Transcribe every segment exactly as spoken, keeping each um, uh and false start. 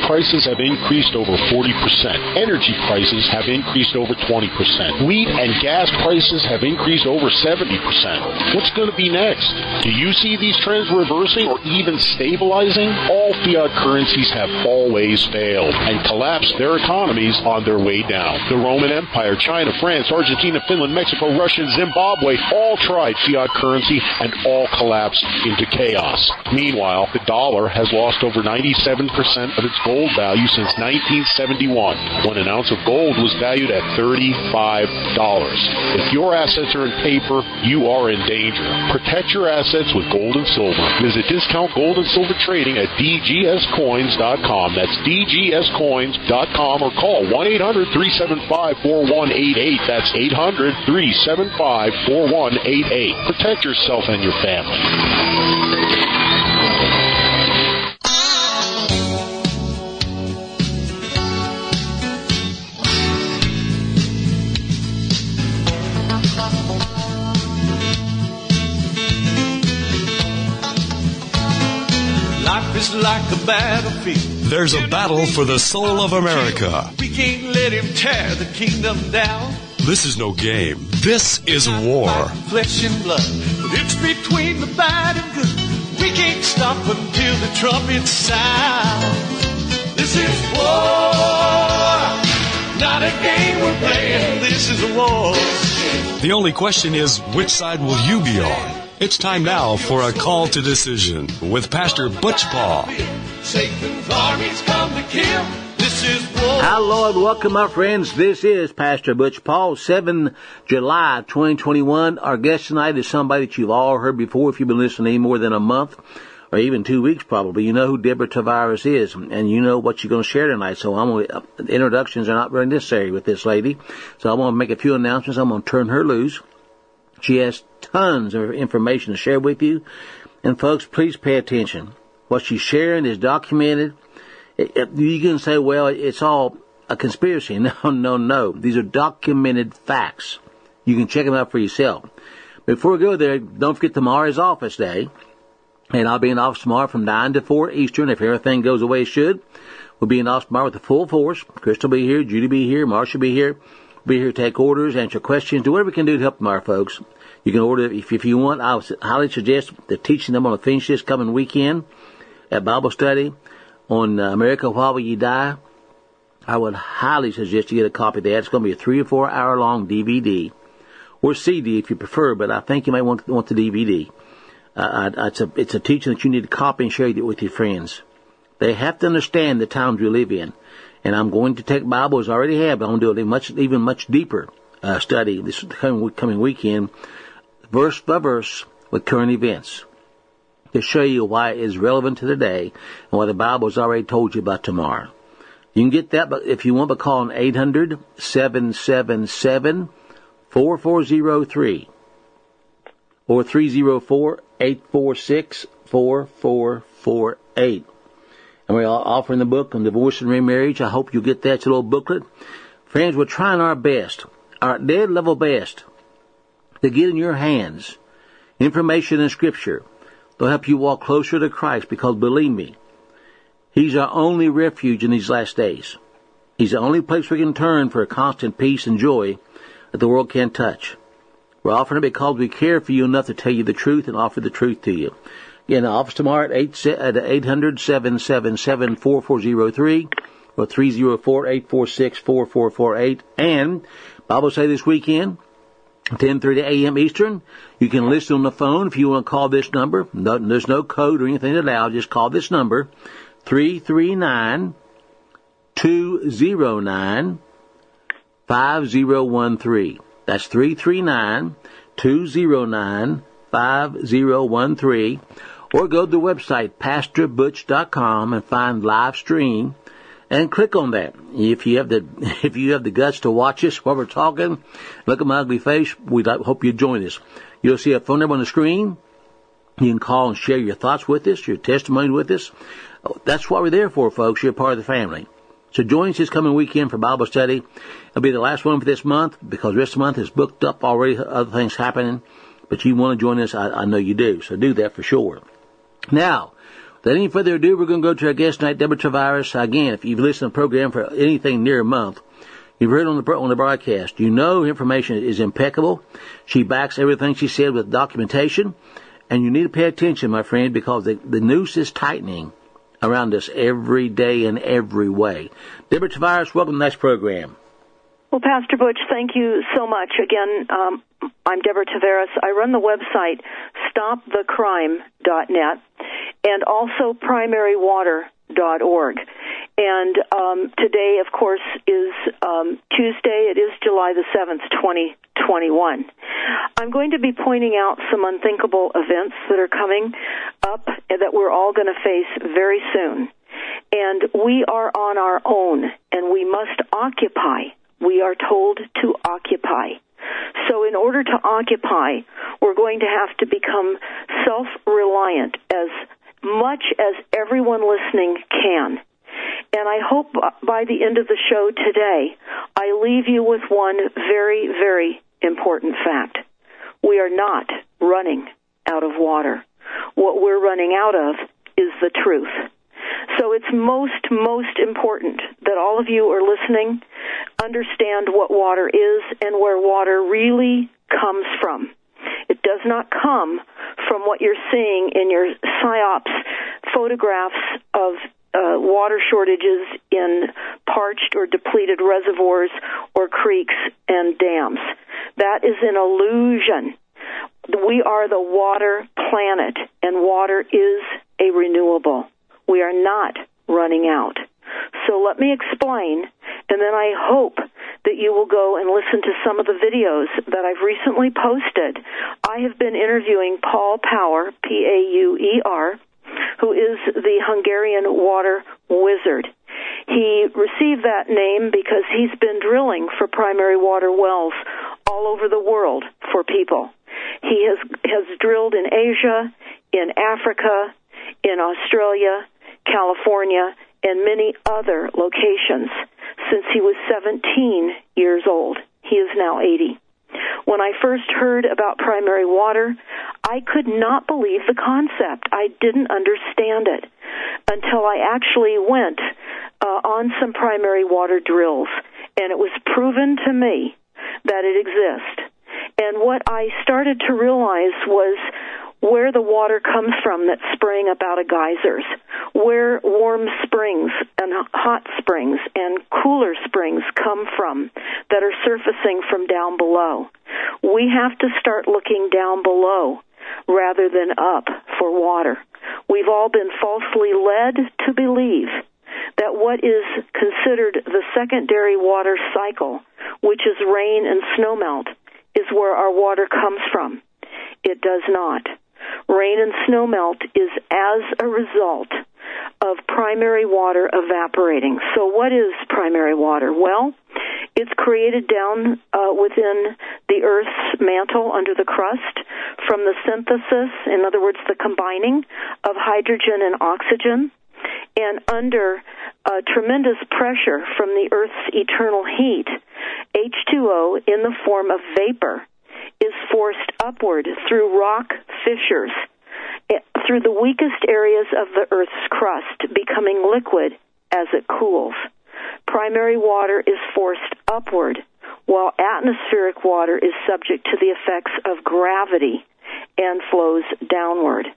prices have increased over forty percent. Energy prices have increased over twenty percent. Wheat and gas prices have increased over seventy percent. What's going to be next? Do you see these trends reversing or even stabilizing? All fiat currencies have always failed and collapsed their economies on their way down. The Roman Empire, China, France, Argentina, Finland, Mexico, Russia, Zimbabwe all tried fiat currency and all collapsed into chaos. Meanwhile, the dollar has lost over ninety-seven percent of its gold value since nineteen seventy-one, when an ounce of gold was valued at thirty-five dollars. If your assets are in paper, you are in danger. Protect your assets with gold and silver. Visit Discount Gold and Silver Trading at d g s coins dot com. That's d g s coins dot com, or call one eight hundred, three seven five, four one eight eight. That's eight hundred, three seven five, four one eight eight. Protect yourself and your family. It's like a battlefield. There's a battle for the soul of America. We can't let him tear the kingdom down. This is no game. This is war. Flesh and blood, but it's between the bad and good. We can't stop until the trumpet sound. This is war, not a game we're playing. This is a war. The only question is, which side will you be on? It's time now for a call to decision with Pastor Butch Paul. Satan's armies come to kill. This is war. Hello and welcome, my friends. This is Pastor Butch Paul, seventh of July, twenty twenty-one. Our guest tonight is somebody that you've all heard before if you've been listening more than a month or even two weeks probably. You know who Deborah Tavares is, and you know what you're going to share tonight. So I'm going to, uh, introductions are not very necessary with this lady. So I'm going to make a few announcements. I'm going to turn her loose. She has tons of information to share with you. And folks, please pay attention. What she's sharing is documented. It, it, you can say, well, it's all a conspiracy. No, no, no. These are documented facts. You can check them out for yourself. Before we go there, don't forget tomorrow is office day. And I'll be in office tomorrow from nine to four Eastern. If everything goes the way it should, we'll be in office tomorrow with the full force. Crystal will be here. Judy will be here. Marsha will be here. We'll be here to take orders, answer questions, do whatever we can do to help tomorrow, folks. You can order, if, if you want, I would highly suggest the teaching I'm going to finish this coming weekend at Bible study on uh, America While We Die. I would highly suggest you get a copy of that. It's going to be a three or four hour long D V D or C D if you prefer, but I think you may want, want the D V D. Uh, I, it's a, it's a teaching that you need to copy and share it with your friends. They have to understand the times we live in. And I'm going to take Bible as I already have, but I'm going to do a much, even much deeper uh, study this coming, coming weekend, verse by verse with current events, to show you why it is relevant to today and why the Bible has already told you about tomorrow. You can get that if you want by calling eight hundred, seven seven seven, four four zero three or three oh four, eight four six, four four four eight. And we're offering the book on divorce and remarriage. I hope you get that. It's a little booklet. Friends, we're trying our best, our dead level best, to get in your hands information in Scripture. They'll help you walk closer to Christ, because believe me, He's our only refuge in these last days. He's the only place we can turn for a constant peace and joy that the world can't touch. We're offering it because we care for you enough to tell you the truth and offer the truth to you. Again, the office tomorrow at eight hundred, seven seven seven, four four zero three or three oh four, eight four six, four four four eight. And Bible study this weekend, ten thirty a.m. Eastern. You can listen on the phone if you want to call this number. No, there's no code or anything allowed. Just call this number, three three nine, two oh nine, five oh one three. That's three three nine, two oh nine, five oh one three. Or go to the website, pastor butch dot com, and find live stream and click on that. If you have the if you have the guts to watch us while we're talking, look at my ugly face, we hope you join us. You'll see a phone number on the screen. You can call and share your thoughts with us, your testimony with us. That's what we're there for, folks. You're part of the family. So join us this coming weekend for Bible study. It'll be the last one for this month, because the rest of the month is booked up already, other things happening. But you want to join us, I, I know you do. So do that for sure. Now, Without any further ado, we're going to go to our guest tonight, Deborah Tavares. Again, if you've listened to the program for anything near a month, you've heard on the on the broadcast, you know information is impeccable. She backs everything she said with documentation. And you need to pay attention, my friend, because the, the noose is tightening around us every day in every way. Deborah Tavares, welcome to this program. Well, Pastor Butch, thank you so much. Again, um, I'm Deborah Tavares. I run the website stop the crime dot net and also primary water dot org. And um, today, of course, is um, Tuesday. It is July the seventh, twenty twenty-one. I'm going to be pointing out some unthinkable events that are coming up and that we're all going to face very soon. And we are on our own, and we must occupy. We are told to occupy. So in order to occupy, we're going to have to become self-reliant as much as everyone listening can. And I hope by the end of the show today, I leave you with one very, very important fact. We are not running out of water. What we're running out of is the truth. So it's most, most important that all of you are listening, understand what water is and where water really comes from. It does not come from what you're seeing in your PSYOPs photographs of uh, water shortages in parched or depleted reservoirs or creeks and dams. That is an illusion. We are the water planet, and water is a renewable. We are not running out. So let me explain, and then I hope that you will go and listen to some of the videos that I've recently posted. I have been interviewing Paul Pauer, P A U E R, who is the Hungarian water wizard. He received that name because he's been drilling for primary water wells all over the world for people. He has has drilled in Asia, in Africa, in Australia, California, and many other locations since he was seventeen years old. He is now eighty. When I first heard about primary water, I could not believe the concept. I didn't understand it until I actually went uh, on some primary water drills, and it was proven to me that it exists. And what I started to realize was where the water comes from that's spraying up out of geysers, where warm springs and hot springs and cooler springs come from that are surfacing from down below. We have to start looking down below rather than up for water. We've all been falsely led to believe that what is considered the secondary water cycle, which is rain and snowmelt, is where our water comes from. It does not. Rain and snowmelt is as a result of primary water evaporating. So what is primary water? Well, it's created down uh, within the Earth's mantle under the crust from the synthesis, in other words, the combining of hydrogen and oxygen, and under uh, tremendous pressure from the Earth's eternal heat, H two O in the form of vapor is forced upward through rock fissures, through the weakest areas of the Earth's crust, becoming liquid as it cools. Primary water is forced upward, while atmospheric water is subject to the effects of gravity and flows downward.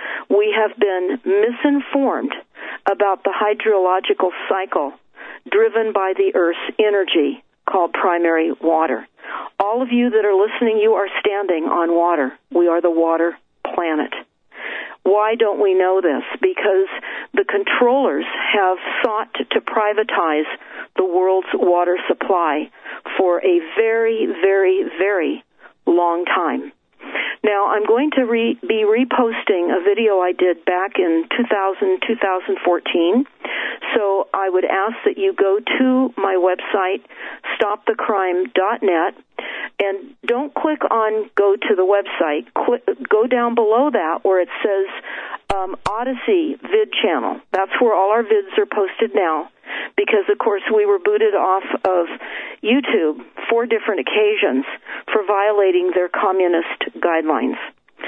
We have been misinformed about the hydrological cycle driven by the Earth's energy called primary water. All of you that are listening, you are standing on water. We are the water planet. Why don't we know this? Because the controllers have sought to privatize the world's water supply for a very, very, very long time. Now, I'm going to re- be reposting a video I did back in two thousand, two thousand fourteen. So I would ask that you go to my website, stop the crime dot net, and don't click on go to the website. Click, go down below that where it says um, Odyssey vid channel. That's where all our vids are posted now, because, of course, we were booted off of YouTube four different occasions for violating their communist guidelines.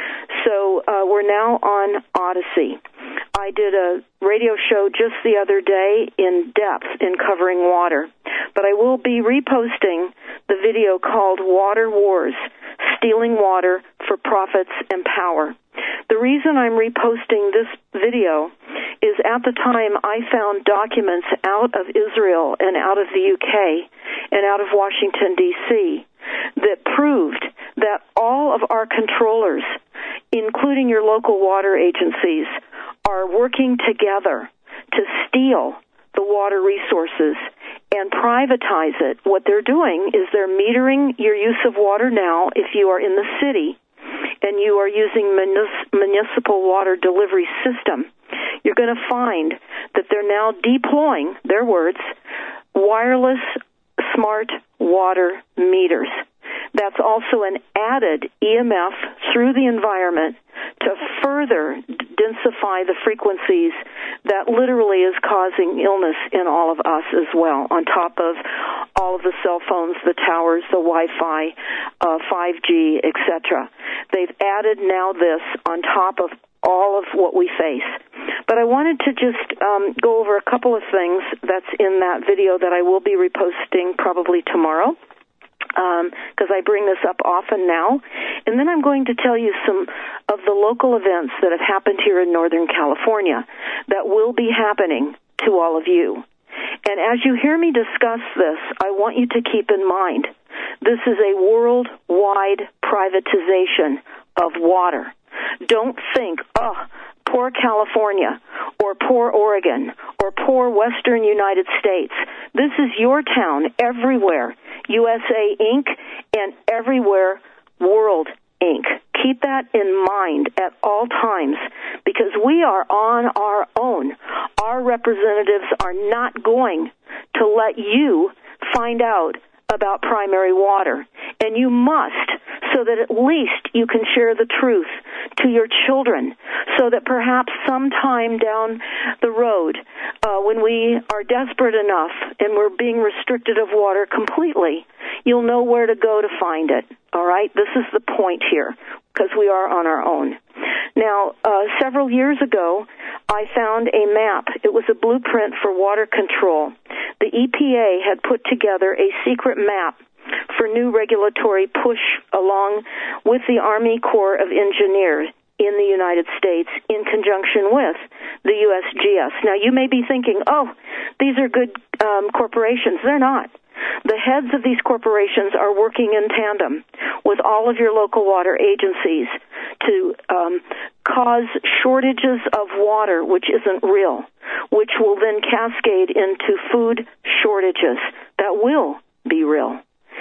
So uh, we're now on Odyssey. I did a radio show just the other day in depth in covering water, but I will be reposting the video called Water Wars, Stealing Water for Profits and Power. The reason I'm reposting this video is at the time I found documents out of Israel and out of the U K and out of Washington, D C that proved that all of our controllers, including your local water agencies, are working together to steal the water resources and privatize it. What they're doing is they're metering your use of water now if you are in the city and you are using munis- municipal water delivery system. You're going to find that they're now deploying, their words, wireless smart water meters. That's also an added E M F through the environment to further densify the frequencies that literally is causing illness in all of us as well, on top of all of the cell phones, the towers, the Wi-Fi, uh, five G, et cetera. They've added now this on top of all of what we face. But I wanted to just um, go over a couple of things that's in that video that I will be reposting probably tomorrow, because um, I bring this up often now. And then I'm going to tell you some of the local events that have happened here in Northern California that will be happening to all of you. And as you hear me discuss this, I want you to keep in mind, this is a worldwide privatization of water. Don't think, oh, poor California, or poor Oregon, or poor Western United States. This is your town everywhere, U S A Incorporated, and everywhere, World Incorporated. Keep that in mind at all times, because we are on our own. Our representatives are not going to let you find out about primary water, and you must, so that at least you can share the truth to your children, so that perhaps sometime down the road, uh, when we are desperate enough and we're being restricted of water completely, you'll know where to go to find it. All right? This is the point here, because we are on our own. Now, uh, several years ago, I found a map. It was a blueprint for water control. The E P A had put together a secret map for new regulatory push along with the Army Corps of Engineers in the United States in conjunction with the U S G S. Now, you may be thinking, oh, these are good um, corporations. They're not. The heads of these corporations are working in tandem with all of your local water agencies to um, cause shortages of water, which isn't real, which will then cascade into food shortages that will be real.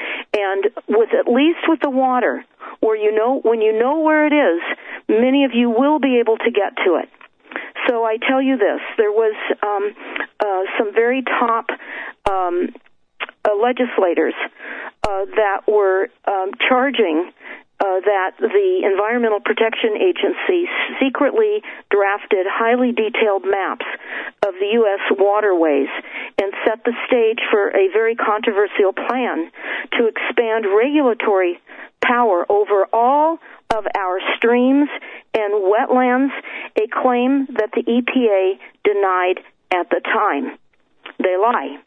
And with at least with the water, where you know when you know where it is, many of you will be able to get to it. So I tell you this: there was um, uh, some very top um, uh, legislators uh, that were um, charging uh, that the Environmental Protection Agency secretly drafted highly detailed maps of the U S waterways and set the stage for a very controversial plan to expand regulatory power over all of our streams and wetlands, a claim that the E P A denied at the time. They lie.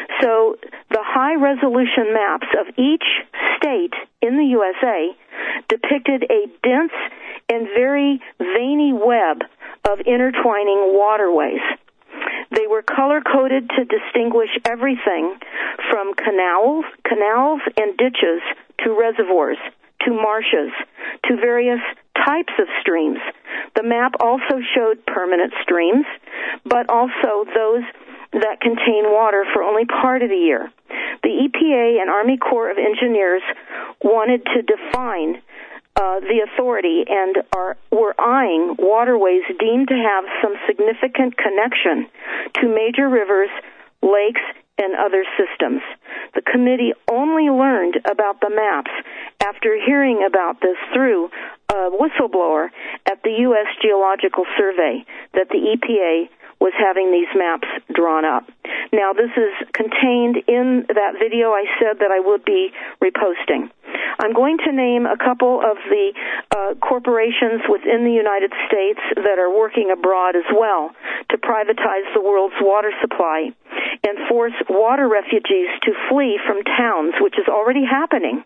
So the high-resolution maps of each state in the U S A depicted a dense and very veiny web of intertwining waterways. They were color-coded to distinguish everything from canals, canals and ditches to reservoirs, to marshes, to various types of streams. The map also showed permanent streams, but also those that contain water for only part of the year. The E P A and Army Corps of Engineers wanted to define uh, the authority and are were eyeing waterways deemed to have some significant connection to major rivers, lakes, and other systems. The committee only learned about the maps after hearing about this through a whistleblower at the U S Geological Survey, that the E P A was having these maps drawn up. Now, this is contained in that video I said that I would be reposting. I'm going to name a couple of the uh, corporations within the United States that are working abroad as well to privatize the world's water supply and force water refugees to flee from towns, which is already happening,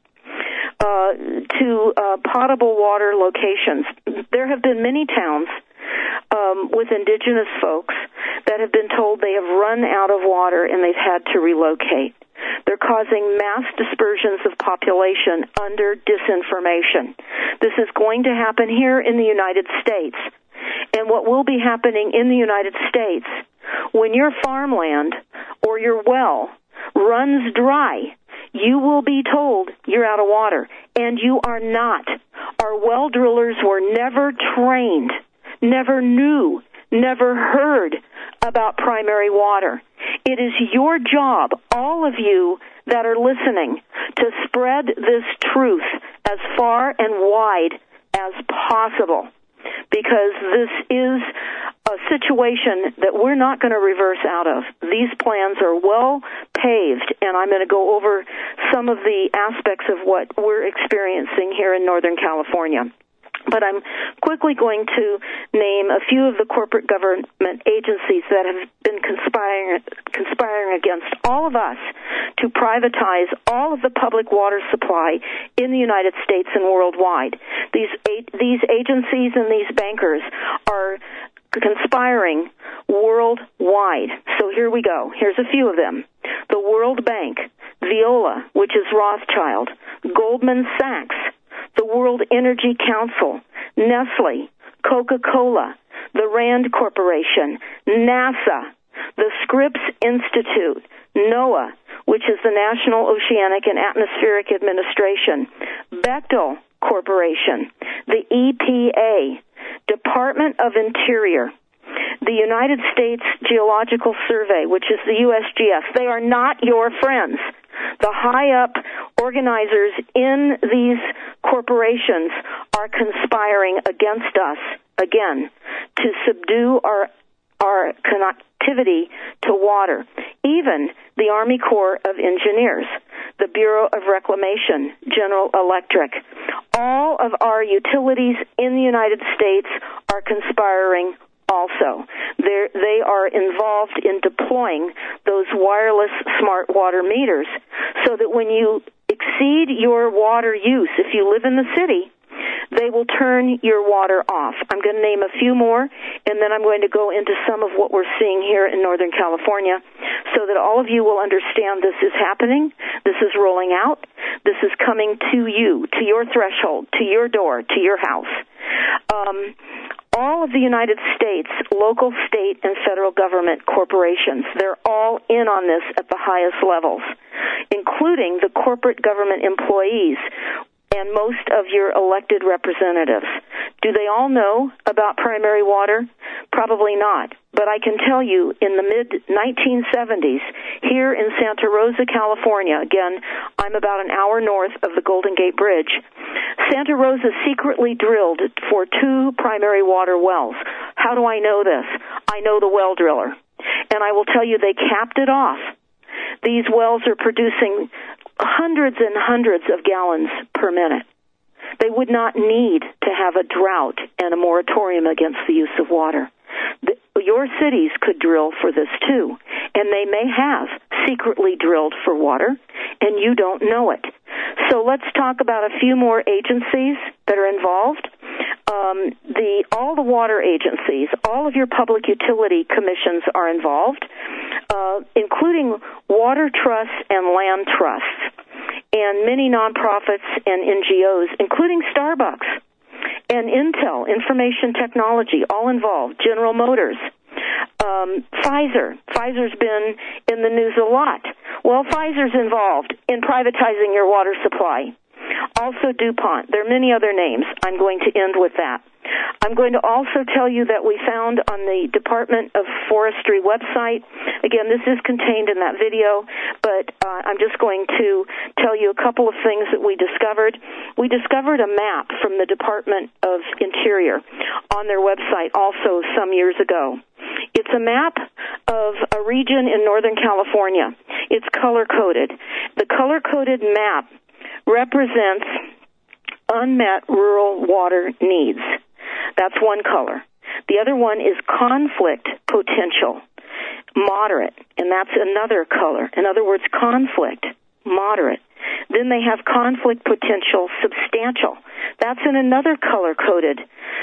uh, to uh, potable water locations. There have been many towns um, with indigenous folks that have been told they have run out of water and they've had to relocate. They're causing mass dispersions of population under disinformation. This is going to happen here in the United States. And what will be happening in the United States, when your farmland or your well runs dry, you will be told you're out of water, and you are not. Our well drillers were never trained, never knew, never heard about primary water. It is your job, all of you that are listening, to spread this truth as far and wide as possible, because this is a situation that we're not going to reverse out of. These plans are well paved, and I'm going to go over some of the aspects of what we're experiencing here in Northern California. But I'm quickly going to name a few of the corporate government agencies that have been conspiring, conspiring against all of us to privatize all of the public water supply in the United States and worldwide. These these agencies and these bankers are conspiring worldwide. So here we go. Here's a few of them. The World Bank, Veolia, which is Rothschild, Goldman Sachs, the World Energy Council, Nestle, Coca-Cola, the Rand Corporation, NASA, the Scripps Institute, NOAA, which is the National Oceanic and Atmospheric Administration, Bechtel Corporation, the E P A, Department of Interior, the United States Geological Survey, which is the U S G S. They are not your friends. The high-up organizers in these corporations are conspiring against us, again, to subdue our our connectivity to water. Even the Army Corps of Engineers, the Bureau of Reclamation, General Electric, all of our utilities in the United States are conspiring also. They're, they are involved in deploying those wireless smart water meters so that when you exceed your water use, if you live in the city, they will turn your water off. I'm going to name a few more, and then I'm going to go into some of what we're seeing here in Northern California so that all of you will understand this is happening, this is rolling out, this is coming to you, to your threshold, to your door, to your house. Um, all of the United States, local, state, and federal government corporations, they're all in on this at the highest levels, including the corporate government employees and most of your elected representatives. Do they all know about primary water? Probably not. But I can tell you, in the mid nineteen seventies, here in Santa Rosa, California, again, I'm about an hour north of the Golden Gate Bridge, Santa Rosa secretly drilled for two primary water wells. How do I know this? I know the well driller. And I will tell you, they capped it off. These wells are producing hundreds and hundreds of gallons per minute. They would not need to have a drought and a moratorium against the use of water. The, your cities could drill for this too, and they may have secretly drilled for water, and you don't know it. So let's talk about a few more agencies that are involved. Um, the all the water agencies, all of your public utility commissions are involved, uh, including water trusts and land trusts, and many nonprofits and N G Os, including Starbucks and Intel, Information Technology, all involved, General Motors, um, Pfizer. Pfizer's been in the news a lot. Well, Pfizer's involved in privatizing your water supply. Also DuPont. There are many other names. I'm going to end with that. I'm going to also tell you that we found on the Department of Forestry website, again, this is contained in that video, but uh, I'm just going to tell you a couple of things that we discovered. We discovered a map from the Department of Interior on their website also some years ago. It's a map of a region in Northern California. It's color-coded. The color-coded map represents unmet rural water needs. That's one color. The other one is conflict potential, moderate, and that's another color. In other words, conflict, moderate. Then they have conflict potential substantial. That's in another color-coded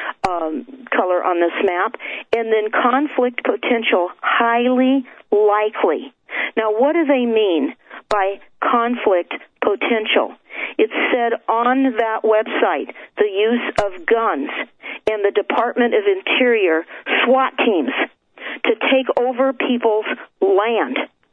um, color on this map. And then conflict potential highly likely. Now, what do they mean by conflict potential? It said on that website the use of guns and the Department of Interior SWAT teams to take over people's land.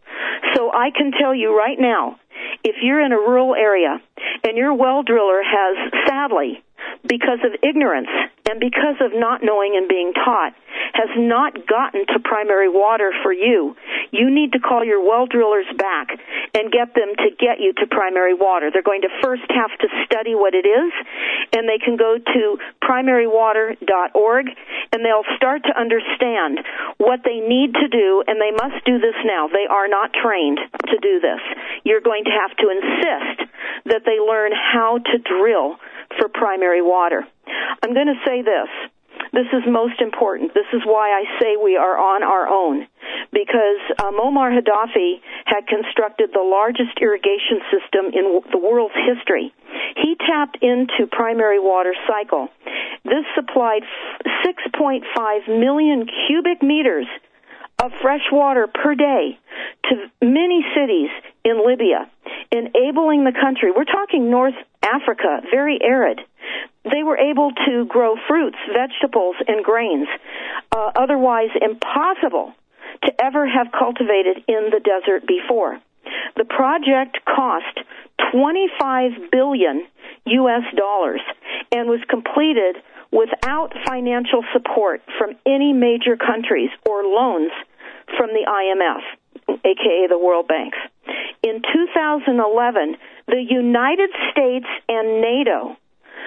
So I can tell you right now, if you're in a rural area and your well driller has, sadly, because of ignorance and because of not knowing and being taught, has not gotten to primary water for you, you need to call your well drillers back and get them to get you to primary water. They're going to first have to study what it is, and they can go to primary water dot org, and they'll start to understand what they need to do, and they must do this now. They are not trained to do this. You're going to have to insist that they learn how to drill for primary water. I'm going to say this. This is most important. This is why I say we are on our own, because uh, Muammar Gaddafi had constructed the largest irrigation system in w- the world's history. He tapped into primary water cycle. This supplied six point five million cubic meters of fresh water per day to many cities in Libya, enabling the country. We're talking North Africa, very arid. They were able to grow fruits, vegetables, and grains, uh, otherwise impossible to ever have cultivated in the desert before. The project cost twenty-five billion U S dollars and was completed without financial support from any major countries or loans from the I M F, aka the World Banks. In two thousand eleven, the United States and NATO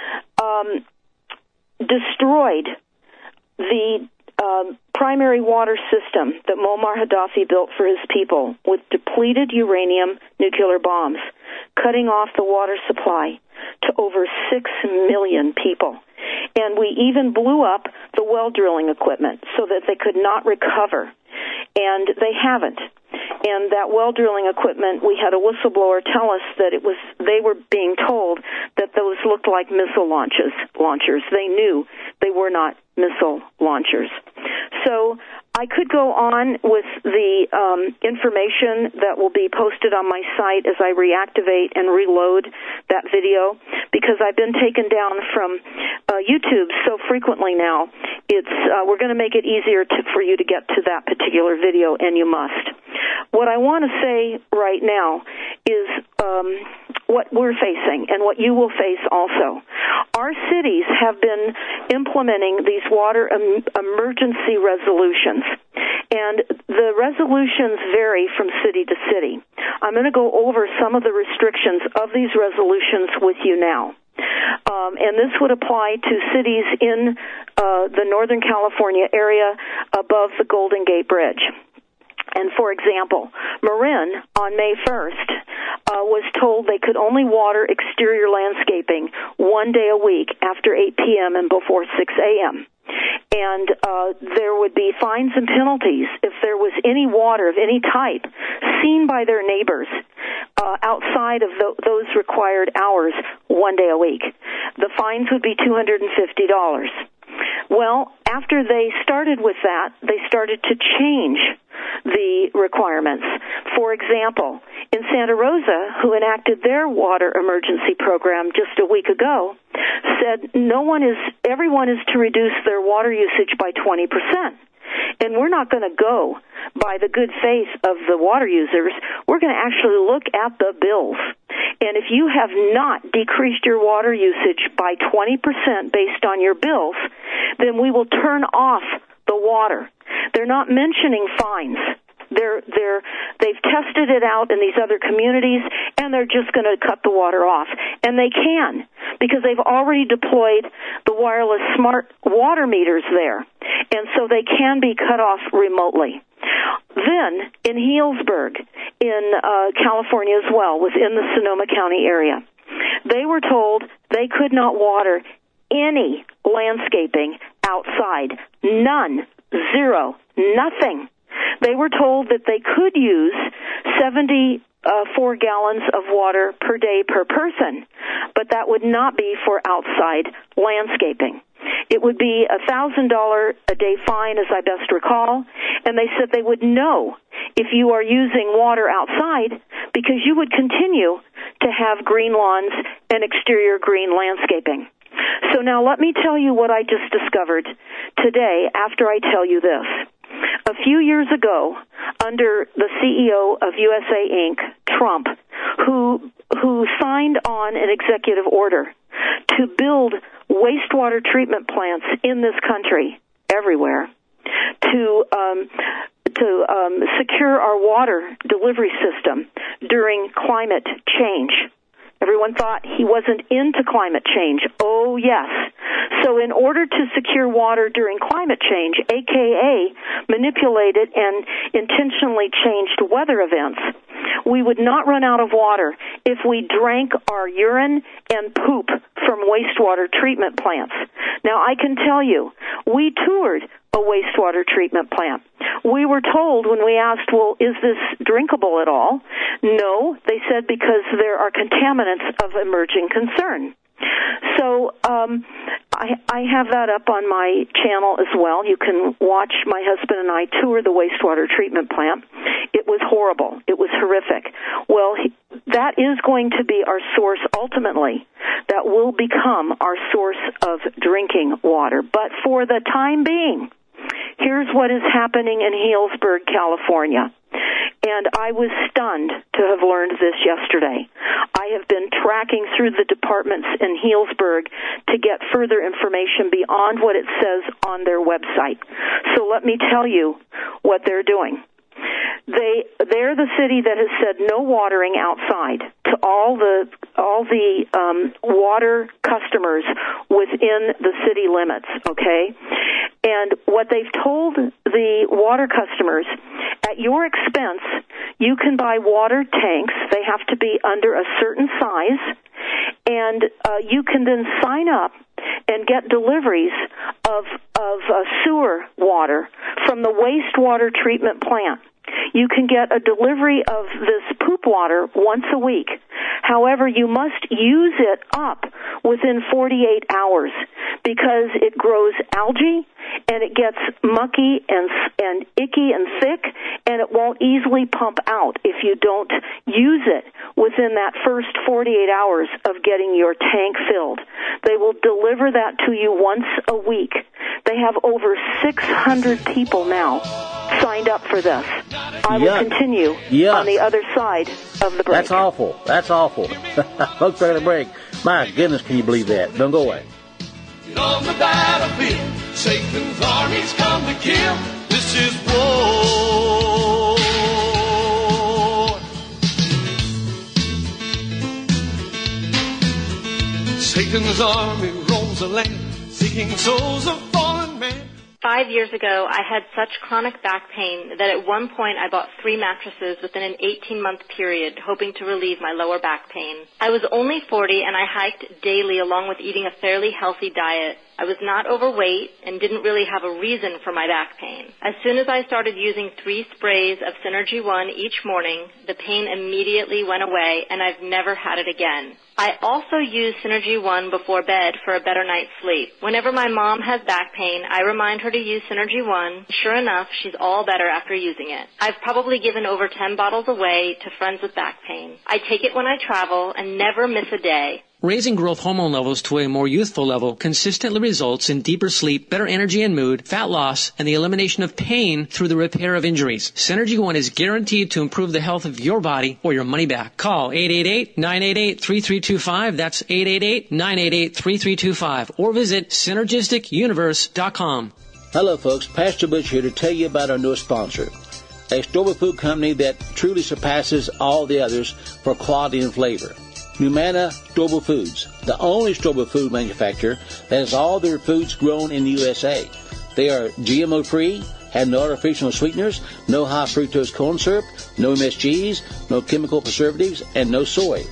um, destroyed the um, primary water system that Muammar Gaddafi built for his people with depleted uranium nuclear bombs, cutting off the water supply to over six million people. And we even blew up the well drilling equipment so that they could not recover. And they haven't. And that well drilling equipment, we had a whistleblower tell us that it was, they were being told that those looked like missile launches, launchers. They knew they were not missile launchers. So I could go on with the um, information that will be posted on my site as I reactivate and reload that video, because I've been taken down from uh, YouTube so frequently now. It's uh, we're going to make it easier to, for you to get to that particular video, and you must. What I want to say right now is um, what we're facing and what you will face also. Our cities have been implementing these water em- emergency resolutions, and the resolutions vary from city to city. I'm going to go over some of the restrictions of these resolutions with you now. Um, and this would apply to cities in uh, the Northern California area above the Golden Gate Bridge. And for example, Marin on May first uh, was told they could only water exterior landscaping one day a week after eight p.m. and before six a.m. And uh, there would be fines and penalties if there was any water of any type seen by their neighbors uh, outside of th- those required hours one day a week. The fines would be two hundred fifty dollars. Well, after they started with that, they started to change the requirements. For example, in Santa Rosa, who enacted their water emergency program just a week ago, said no one is, everyone is to reduce their water usage by twenty percent. And we're not going to go by the good faith of the water users. We're going to actually look at the bills. And if you have not decreased your water usage by twenty percent based on your bills, then we will turn off the water. They're not mentioning fines. They're, they're, they've tested it out in these other communities, and they're just going to cut the water off. And they can, because they've already deployed the wireless smart water meters there. And so they can be cut off remotely. Then, in Healdsburg, in uh, California as well, within the Sonoma County area, they were told they could not water any landscaping outside. None. Zero. Nothing. They were told that they could use seventy-four gallons of water per day per person, but that would not be for outside landscaping. It would be a one thousand dollars a day fine, as I best recall, and they said they would know if you are using water outside because you would continue to have green lawns and exterior green landscaping. So now let me tell you what I just discovered today after I tell you this. A few years ago, under the C E O of U S A Incorporated, Trump, who who signed on an executive order to build wastewater treatment plants in this country, everywhere, to um, to um, secure our water delivery system during climate change. Everyone thought he wasn't into climate change. Oh, yes. So in order to secure water during climate change, a k a manipulated and intentionally changed weather events, we would not run out of water if we drank our urine and poop from wastewater treatment plants. Now, I can tell you, we toured a wastewater treatment plant. We were told when we asked, well, is this drinkable at all? No, they said because there are contaminants of emerging concern. So um, I, I have that up on my channel as well. You can watch my husband and I tour the wastewater treatment plant. It was horrible. It was horrific. Well, he, that is going to be our source ultimately. That will become our source of drinking water. But for the time being, here's what is happening in Healdsburg, California. And I was stunned to have learned this yesterday. I have been tracking through the departments in Healdsburg to get further information beyond what it says on their website. So let me tell you what they're doing. They they're the city that has said no watering outside to all the all the um, water customers within the city limits. Okay, and what they've told the water customers, at your expense, you can buy water tanks. They have to be under a certain size, and uh, you can then sign up and get deliveries of of uh, sewer water from the wastewater treatment plant. You can get a delivery of this poop water once a week. However, you must use it up within forty-eight hours because it grows algae and it gets mucky and and icky and thick, and it won't easily pump out if you don't use it within that first forty-eight hours of getting your tank filled. They will deliver that to you once a week. They have over six hundred people now signed up for this. I will Yuck. continue Yuck. on the other side of the break. That's awful. That's awful. Folks, back at the break. My goodness, can you believe that? Don't go away. On the battlefield, Satan's armies come to kill. This is war. Satan's army roams the land, seeking souls of fallen men. Five years ago, I had such chronic back pain that at one point I bought three mattresses within an eighteen-month period, hoping to relieve my lower back pain. I was only forty, and I hiked daily along with eating a fairly healthy diet. I was not overweight and didn't really have a reason for my back pain. As soon as I started using three sprays of Synergy One each morning, the pain immediately went away, and I've never had it again. I also use Synergy One before bed for a better night's sleep. Whenever my mom has back pain, I remind her to use Synergy One. Sure enough, she's all better after using it. I've probably given over ten bottles away to friends with back pain. I take it when I travel and never miss a day. Raising growth hormone levels to a more youthful level consistently results in deeper sleep, better energy and mood, fat loss, and the elimination of pain through the repair of injuries. Synergy One is guaranteed to improve the health of your body or your money back. Call eight eight eight, nine eight eight, three three two five. That's eight eight eight, nine eight eight, three three two five. Or visit synergistic universe dot com. Hello, folks. Pastor Butch here to tell you about our newest sponsor, a store food company that truly surpasses all the others for quality and flavor. Numana Storable Foods, the only storable food manufacturer that has all their foods grown in the U S A. They are G M O-free, have no artificial sweeteners, no high fructose corn syrup, no M S Gs, no chemical preservatives, and no soy.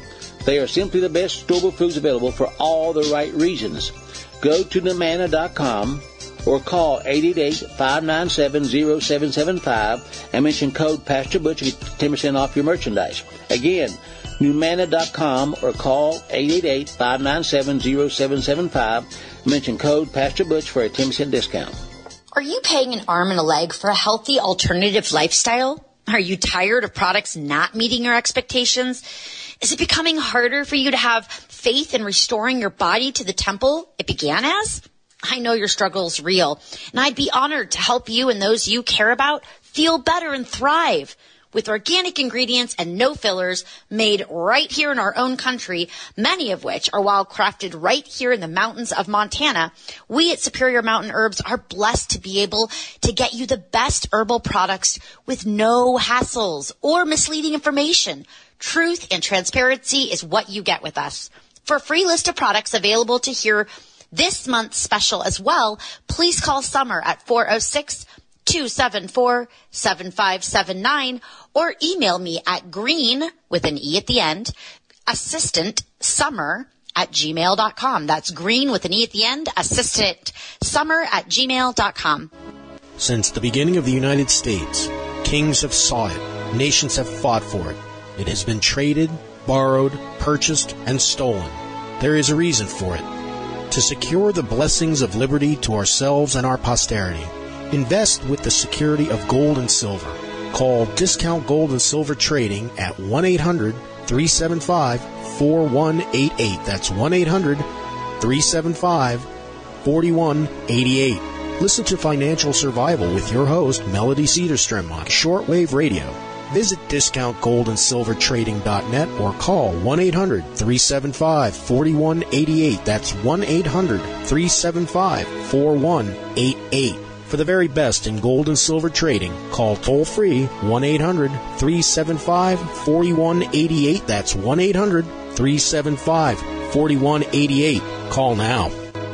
They are simply the best store-bought foods available for all the right reasons. Go to Numanna dot com or call eight eight eight, five nine seven, zero seven seven five and mention code Pastor Butch to get ten percent off your merchandise. Again, Numanna dot com or call eight eight eight, five nine seven, zero seven seven five. Mention code Pastor Butch for a ten percent discount. Are you paying an arm and a leg for a healthy alternative lifestyle? Are you tired of products not meeting your expectations? Is it becoming harder for you to have faith in restoring your body to the temple it began as? I know your struggle is real, and I'd be honored to help you and those you care about feel better and thrive. With organic ingredients and no fillers made right here in our own country, many of which are wild crafted right here in the mountains of Montana, we at Superior Mountain Herbs are blessed to be able to get you the best herbal products with no hassles or misleading information. Truth and transparency is what you get with us. For a free list of products available to hear this month's special as well, please call Summer at four oh six, two seven four, seven five seven nine or email me at green, with an E at the end, assistant summer at gmail dot com. That's green with an E at the end, assistant summer at gmail dot com. Since the beginning of the United States, kings have sought it, nations have fought for it. It has been traded, borrowed, purchased, and stolen. There is a reason for it. To secure the blessings of liberty to ourselves and our posterity, invest with the security of gold and silver. Call Discount Gold and Silver Trading at one eight hundred, three seven five, four one eight eight. That's one eight hundred, three seven five, four one eight eight. Listen to Financial Survival with your host, Melody Cedarstrom, on shortwave radio. Visit discount gold and silver trading dot net or call one eight hundred, three seven five, four one eight eight. That's one eight hundred, three seven five, four one eight eight. For the very best in gold and silver trading, call toll-free one eight hundred, three seven five, four one eight eight. That's one eight hundred, three seven five, four one eight eight. Call now.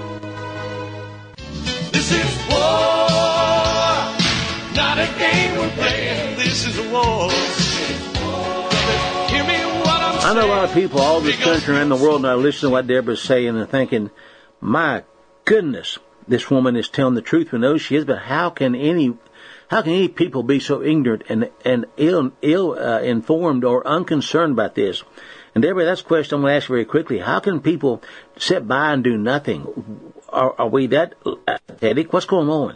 This is war, not a game we're playing. This is a war. Hear me what I'm saying. I know a lot of people all this country and the world now listening to what Deborah's saying and thinking, my goodness, this woman is telling the truth. We know she is, but how can any, how can any people be so ignorant and and ill ill uh, informed or unconcerned about this? And Deborah, that's a question I'm going to ask very quickly. How can people sit by and do nothing? Are, are we that pathetic? What's going on?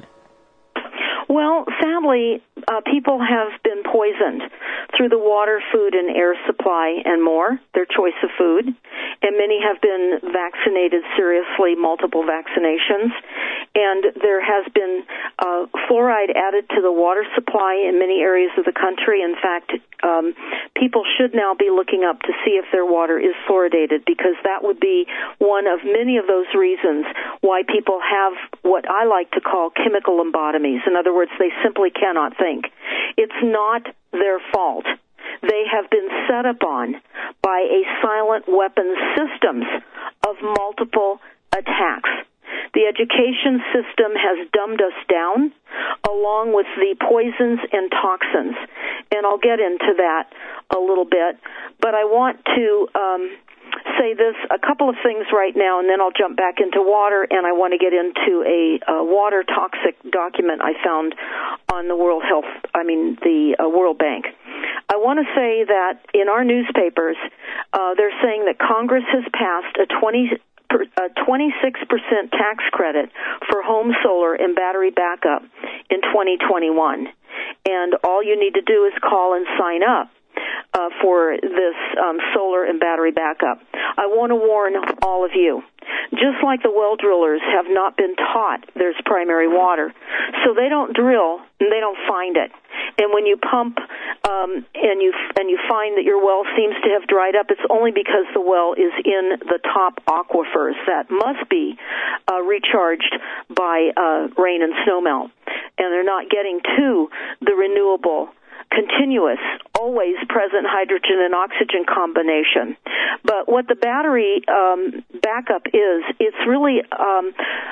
Well, sadly, uh, people have been poisoned through the water, food, and air supply and more, their choice of food. And many have been vaccinated seriously, multiple vaccinations. And there has been uh, fluoride added to the water supply in many areas of the country. In fact, um, people should now be looking up to see if their water is fluoridated, because that would be one of many of those reasons why people have what I like to call chemical lobotomies. In other words, they simply cannot think. It's not their fault. They have been set upon by a silent weapons systems of multiple attacks. The education system has dumbed us down, along with the poisons and toxins. And I'll get into that a little bit. But I want to um, say this, a couple of things right now, and then I'll jump back into water, and I want to get into a, a water toxic document I found on the World Health, I mean the uh, World Bank. I want to say that in our newspapers, uh, they're saying that Congress has passed a twenty a twenty-six percent tax credit for home solar and battery backup in twenty twenty-one. And all you need to do is call and sign up uh, for this um, solar and battery backup. I want to warn all of you, just like the well drillers have not been taught there's primary water, so they don't drill and they don't find it. And when you pump um, and you and you find that your well seems to have dried up, it's only because the well is in the top aquifers that must be uh, recharged by uh, rain and snowmelt, and they're not getting to the renewable, continuous, always present hydrogen and oxygen combination. But what the battery um, backup is, it's really um,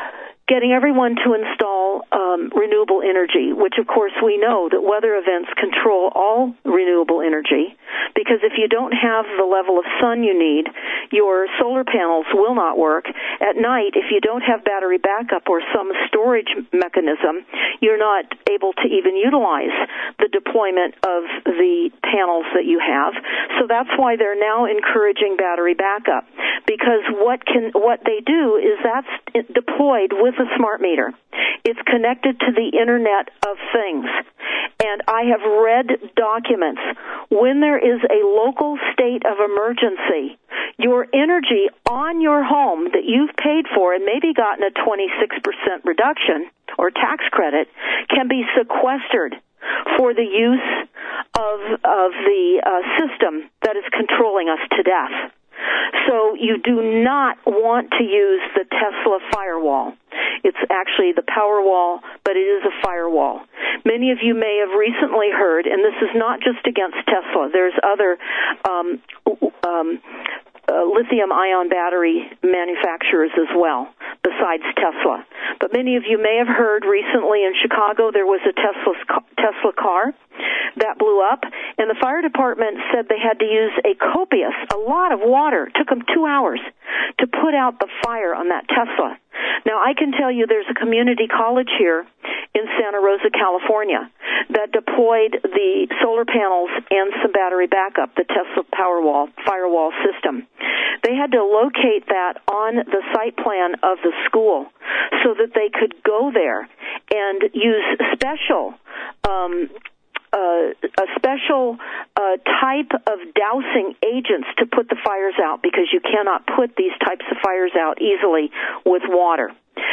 getting everyone to install um, renewable energy, which, of course, we know that weather events control all renewable energy, because if you don't have the level of sun you need, your solar panels will not work. At night, if you don't have battery backup or some storage mechanism, you're not able to even utilize the deployment of the panels that you have. So that's why they're now encouraging battery backup, because what can what they do is that's deployed with a smart meter. It's connected to the Internet of Things. And I have read documents. When there is a local state of emergency, your energy on your home that you've paid for and maybe gotten a twenty-six percent reduction or tax credit can be sequestered for the use of, of the uh, system that is controlling us to death. So you do not want to use the Tesla firewall. It's actually the Powerwall, but it is a firewall. Many of you may have recently heard, and this is not just against Tesla. There's other um, um, uh, lithium-ion battery manufacturers as well, besides Tesla. But many of you may have heard recently in Chicago there was a Tesla, Tesla car that blew up, and the fire department said they had to use a copious, a lot of water. It took them two hours to put out the fire on that Tesla. Now, I can tell you there's a community college here in Santa Rosa, California, that deployed the solar panels and some battery backup, the Tesla Powerwall firewall system. They had to locate that on the site plan of the school so that they could go there and use special um Uh, a special uh, type of dousing agents to put the fires out, because you cannot put these types of fires out easily with water.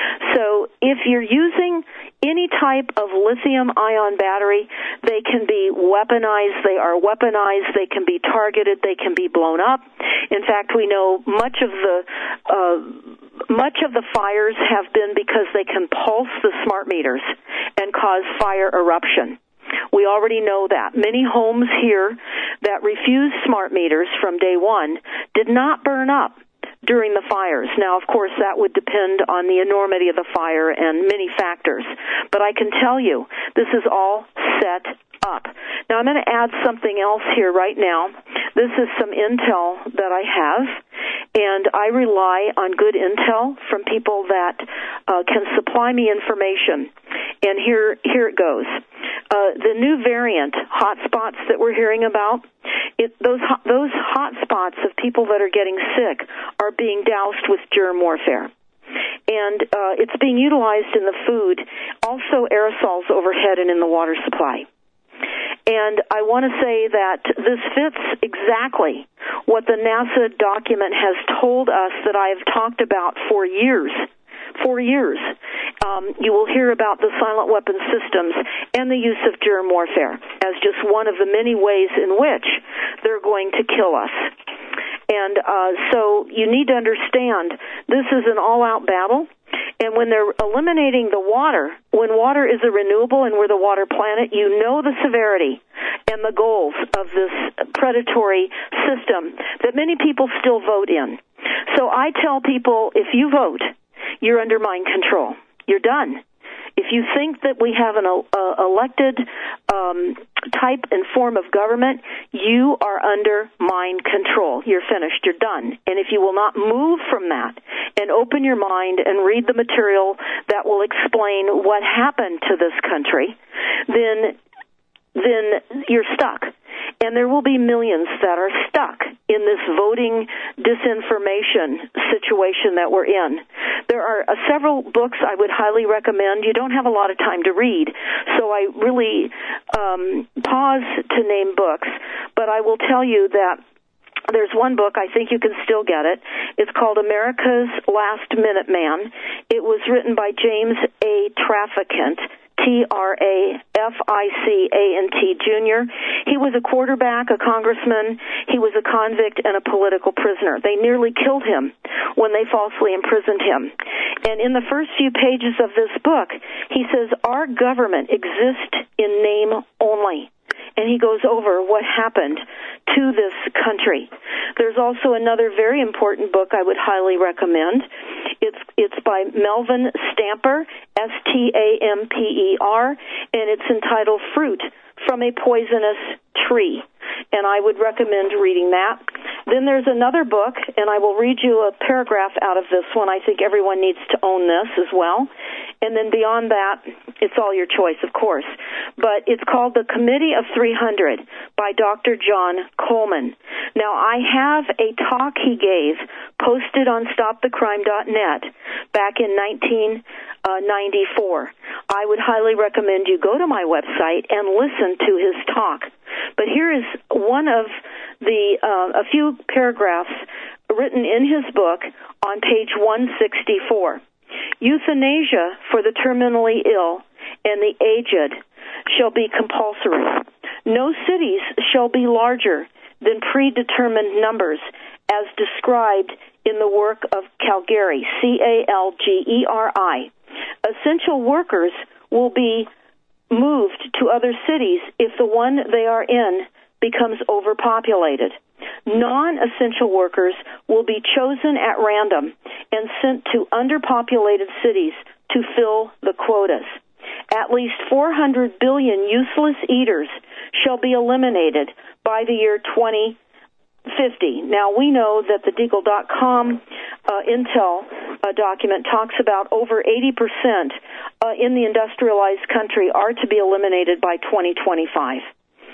So if you're using any type of lithium-ion battery, they can be weaponized. They are weaponized. They can be targeted. They can be blown up. In fact, we know much of the uh, much of the fires have been because they can pulse the smart meters and cause fire eruption. We already know that. Many homes here that refused smart meters from day one did not burn up during the fires. Now, of course, that would depend on the enormity of the fire and many factors. But I can tell you, this is all set up. Now, I'm going to add something else here right now. This is some intel that I have, and I rely on good intel from people that uh, can supply me information. And here, here it goes. Uh, the new variant hotspots that we're hearing about, it, those those hotspots of people that are getting sick are being doused with germ warfare. And uh, it's being utilized in the food, also aerosols overhead and in the water supply. And I want to say that this fits exactly what the NASA document has told us that I have talked about for years. For years. Um, you will hear about the silent weapon systems and the use of germ warfare as just one of the many ways in which they're going to kill us. And uh, so you need to understand this is an all-out battle. And when they're eliminating the water, when water is a renewable and we're the water planet, you know the severity and the goals of this predatory system that many people still vote in. So I tell people, if you vote, you're under mind control. You're done. If you think that we have an uh, elected um, type and form of government, you are under mind control. You're finished. You're done. And if you will not move from that and open your mind and read the material that will explain what happened to this country, then then you're stuck. And there will be millions that are stuck in this voting disinformation situation that we're in. There are uh, several books I would highly recommend. You don't have a lot of time to read, so I really um, pause to name books. But I will tell you that there's one book, I think you can still get it. It's called America's Last Minute Man. It was written by James A. Traficant, T R A F I C A N T, Junior He was a quarterback, a congressman. He was a convict and a political prisoner. They nearly killed him when they falsely imprisoned him. And in the first few pages of this book, he says, our government exists in name only. and he goes over what happened to this country. There's also another very important book I would highly recommend. It's it's by Melvin Stamper, S T A M P E R, and it's entitled Fruit from a Poisonous Tree. And I would recommend reading that. Then there's another book, and I will read you a paragraph out of this one. I think everyone needs to own this as well. And then beyond that, it's all your choice, of course. But it's called The Committee of three hundred by Doctor John Coleman. Now, I have a talk he gave posted on stop the crime dot net back in nineteen ninety-four. I would highly recommend you go to my website and listen to his talk. But here is one of the, uh, a few paragraphs written in his book on page one sixty-four. Euthanasia for the terminally ill and the aged shall be compulsory. No cities shall be larger than predetermined numbers as described in the work of Calgary, C A L G E R I. Essential workers will be moved to other cities if the one they are in becomes overpopulated. Non-essential workers will be chosen at random and sent to underpopulated cities to fill the quotas. At least four hundred billion useless eaters shall be eliminated by the year twenty fifty. Now, we know that the Deagle dot com uh, Intel uh, document talks about over eighty percent uh, in the industrialized country are to be eliminated by twenty twenty-five.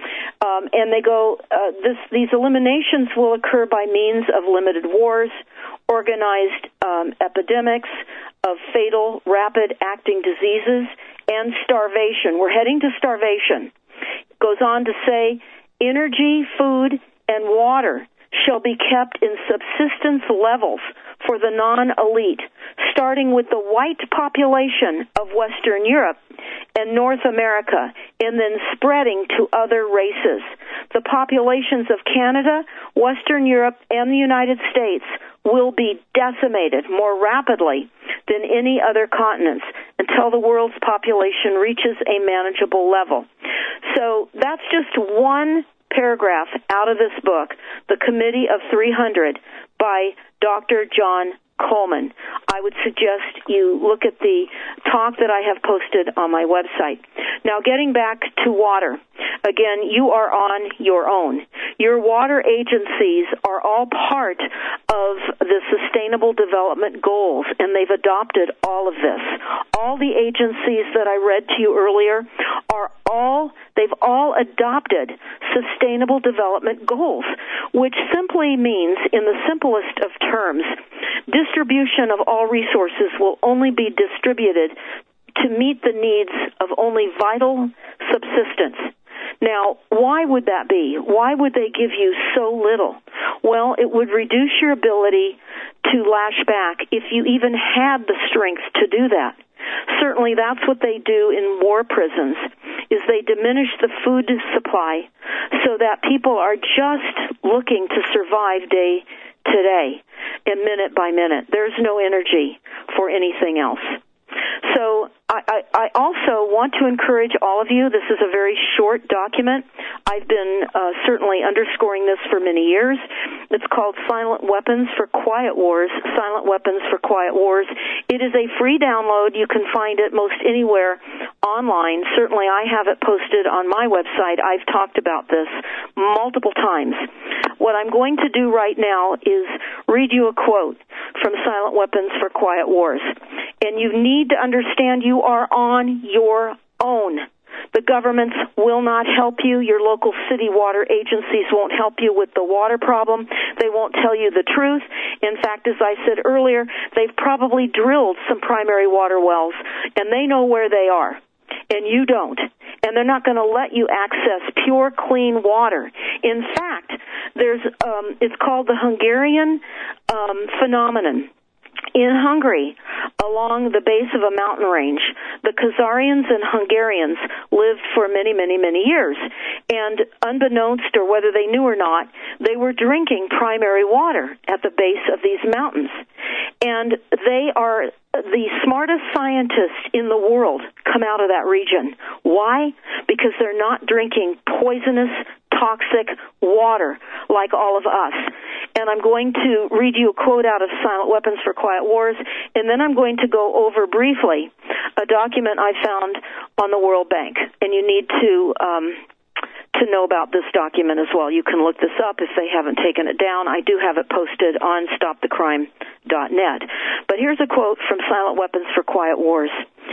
Um, and they go, uh, this, these eliminations will occur by means of limited wars, organized um, epidemics of fatal, rapid-acting diseases, and starvation. We're heading to starvation. It goes on to say, energy, food, and water shall be kept in subsistence levels for the non-elite, starting with the white population of Western Europe and North America, and then spreading to other races. The populations of Canada, Western Europe, and the United States will be decimated more rapidly than any other continents until the world's population reaches a manageable level. So that's just one paragraph out of this book, The Committee of three hundred by Doctor John Coleman. I would suggest you look at the talk that I have posted on my website. Now, getting back to water. Again, you are on your own. Your water agencies are all part of the Sustainable Development Goals, and they've adopted all of this. All the agencies that I read to you earlier are all, they've all adopted Sustainable Development Goals, which simply means, in the simplest of terms, distribution of all resources will only be distributed to meet the needs of only vital subsistence. Now, why would that be? Why would they give you so little? Well, it would reduce your ability to lash back if you even had the strength to do that. Certainly that's what they do in war prisons, is they diminish the food supply so that people are just looking to survive day to day and minute by minute. There's no energy for anything else. So I, I, I also want to encourage all of you. This is a very short document. I've been uh, certainly underscoring this for many years. It's called Silent Weapons for Quiet Wars, Silent Weapons for Quiet Wars. It is a free download. You can find it most anywhere online. Certainly I have it posted on my website. I've talked about this multiple times. What I'm going to do right now is read you a quote from Silent Weapons for Quiet Wars. And you need to understand you are on your own. The governments will not help you. Your local city water agencies won't help you with the water problem. They won't tell you the truth. In fact, as I said earlier, they've probably drilled some primary water wells, and they know where they are, and you don't. And they're not going to let you access pure, clean water. In fact, there's um, it's called the Hungarian um, phenomenon. In Hungary, along the base of a mountain range, the Khazarians and Hungarians lived for many, many, many years. And unbeknownst, or whether they knew or not, they were drinking primary water at the base of these mountains. And they are the smartest scientists in the world come out of that region. Why? Because they're not drinking poisonous, toxic water like all of us. And I'm going to read you a quote out of Silent Weapons for Quiet Wars, and then I'm going to go over briefly a document I found on the World Bank. And you need to um, to know about this document as well. You can look this up if they haven't taken it down. I do have it posted on stop the crime dot net. But here's a quote from Silent Weapons for Quiet Wars.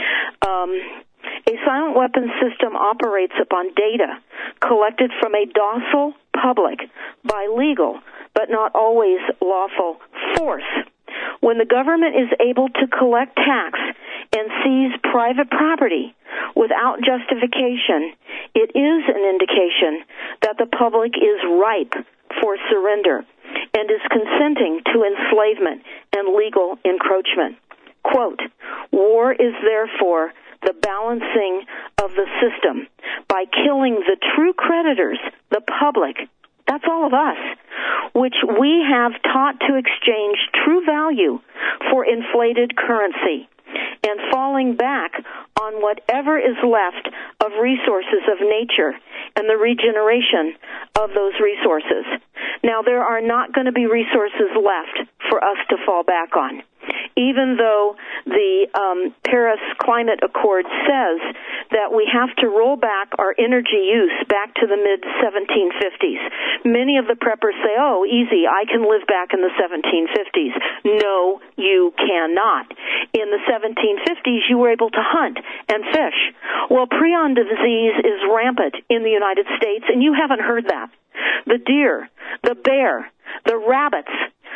Um, a silent weapons system operates upon data collected from a docile public by legal, but not always lawful, force. When the government is able to collect tax and seize private property without justification, it is an indication that the public is ripe for surrender and is consenting to enslavement and legal encroachment. Quote, war is therefore the balancing of the system by killing the true creditors, the public, that's all of us, which we have taught to exchange true value for inflated currency, and falling back on whatever is left of resources of nature and the regeneration of those resources. Now, there are not going to be resources left for us to fall back on. Even though the um, Paris Climate Accord says that we have to roll back our energy use back to the mid seventeen fifties. Many of the preppers say, oh, easy, I can live back in the seventeen fifties. No, you cannot. In the seventeen fifties, you were able to hunt and fish. Well, prion disease is rampant in the United States, and you haven't heard that. The deer, the bear, the rabbits,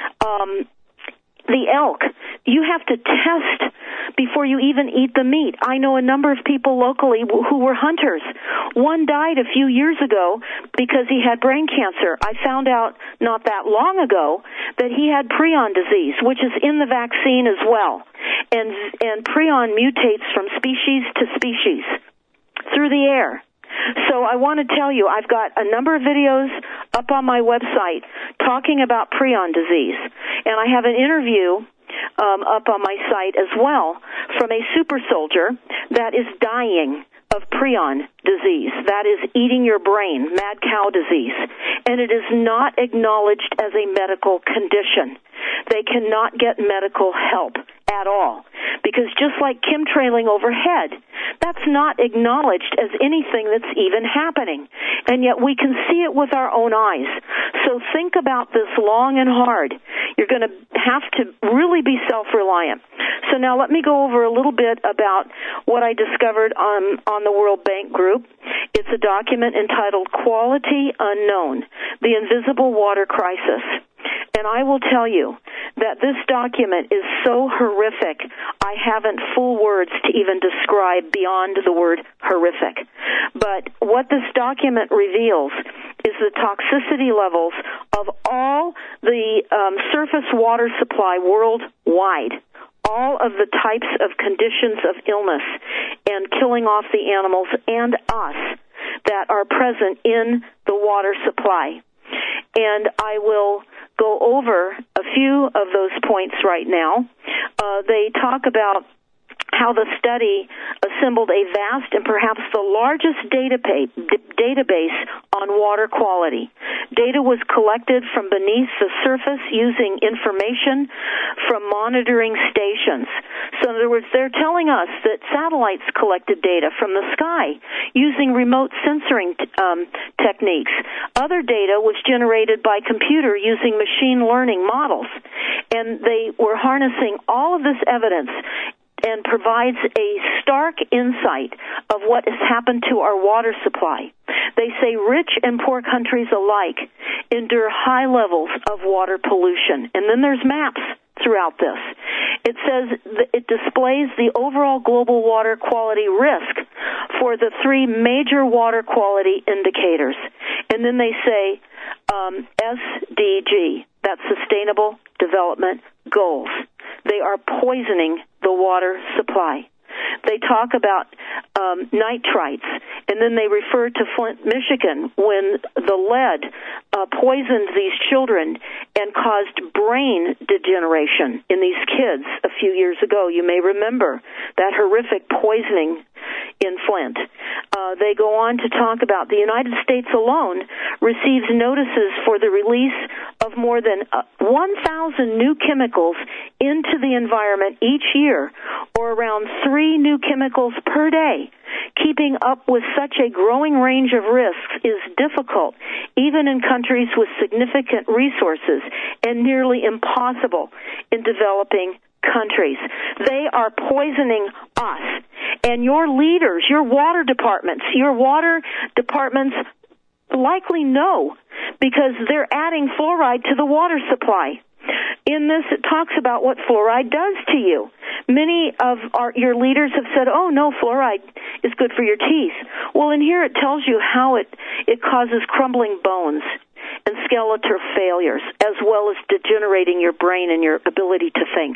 um, the elk, you have to test before you even eat the meat. I know a number of people locally who were hunters. One died a few years ago because he had brain cancer. I found out not that long ago that he had prion disease, which is in the vaccine as well. And, and prion mutates from species to species through the air. So I want to tell you, I've got a number of videos up on my website talking about prion disease. And I have an interview um, up on my site as well from a super soldier that is dying of prion disease. That is eating your brain, mad cow disease. And it is not acknowledged as a medical condition. They cannot get medical help at all. Because just like chemtrailing overhead, that's not acknowledged as anything that's even happening. And yet we can see it with our own eyes. So think about this long and hard. You're going to have to really be self-reliant. So now let me go over a little bit about what I discovered on, on the World Bank Group. It's a document entitled Quality Unknown, the Invisible Water Crisis. And I will tell you that this document is so horrific, I haven't full words to even describe beyond the word horrific. But what this document reveals is the toxicity levels of all the um, surface water supply worldwide, all of the types of conditions of illness and killing off the animals and us that are present in the water supply. And I will go over a few of those points right now. Uh, they talk about how the study assembled a vast and perhaps the largest database database on water quality. Data was collected from beneath the surface using information from monitoring stations. So in other words, they're telling us that satellites collected data from the sky using remote sensing um, techniques. Other data was generated by computer using machine learning models. And they were harnessing all of this evidence and provides a stark insight of what has happened to our water supply. They say rich and poor countries alike endure high levels of water pollution. And then there's maps throughout this. It says that it displays the overall global water quality risk for the three major water quality indicators. And then they say um, S D G, that's Sustainable Development Goals. They are poisoning the water supply. They talk about um, nitrites, and then they refer to Flint, Michigan, when the lead uh, poisoned these children and caused brain degeneration in these kids a few years ago. You may remember that horrific poisoning in Flint. Uh, they go on to talk about the United States alone receives notices for the release of more than uh, one thousand new chemicals into the environment each year, or around three new chemicals per day. Keeping up with such a growing range of risks is difficult, even in countries with significant resources, and nearly impossible in developing countries. They are poisoning us. And your leaders, your water departments, your water departments likely know, because they're adding fluoride to the water supply. In this, it talks about what fluoride does to you. Many of our, your leaders have said, oh, no, fluoride is good for your teeth. Well, in here it tells you how it, it causes crumbling bones and skeletal failures, as well as degenerating your brain and your ability to think.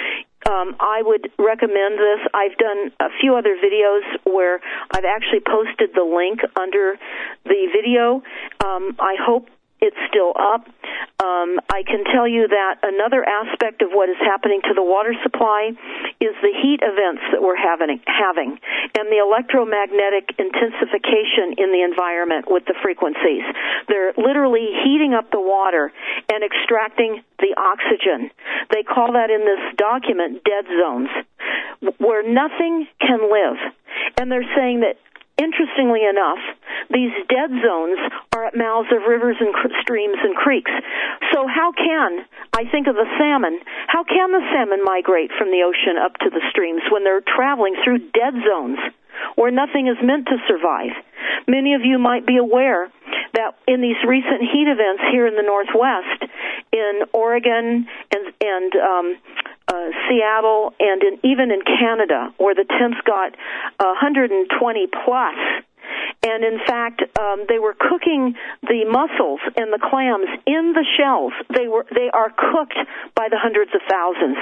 Um, I would recommend this. I've done a few other videos where I've actually posted the link under the video. Um, I hope it's still up. Um, I can tell you that another aspect of what is happening to the water supply is the heat events that we're having, having and the electromagnetic intensification in the environment with the frequencies. They're literally heating up the water and extracting the oxygen. They call that in this document dead zones, where nothing can live. And they're saying that, interestingly enough, these dead zones are at mouths of rivers and cr- streams and creeks. So how can, I think of the salmon, how can the salmon migrate from the ocean up to the streams when they're traveling through dead zones where nothing is meant to survive? Many of you might be aware that in these recent heat events here in the Northwest, in Oregon and, and um, uh, Seattle, and in, even in Canada, where the temps got one hundred twenty plus, and in fact, um, they were cooking the mussels and the clams in the shells. They were they are cooked by the hundreds of thousands.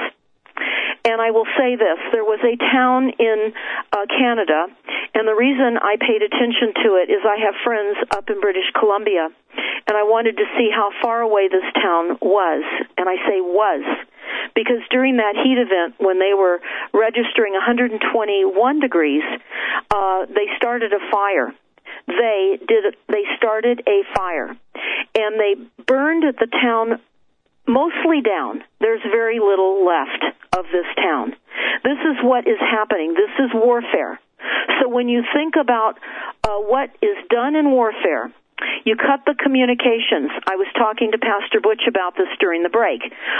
And I will say this, there was a town in uh, Canada, and the reason I paid attention to it is I have friends up in British Columbia, and I wanted to see how far away this town was, and I say was, because during that heat event, when they were registering one hundred twenty-one degrees, uh, they started a fire. They did. They started a fire, and they burned the town mostly down. There's very little left of this town. This is what is happening. This is warfare. So when you think about uh, what is done in warfare, you cut the communications. I was talking to Pastor Butch about this during the break.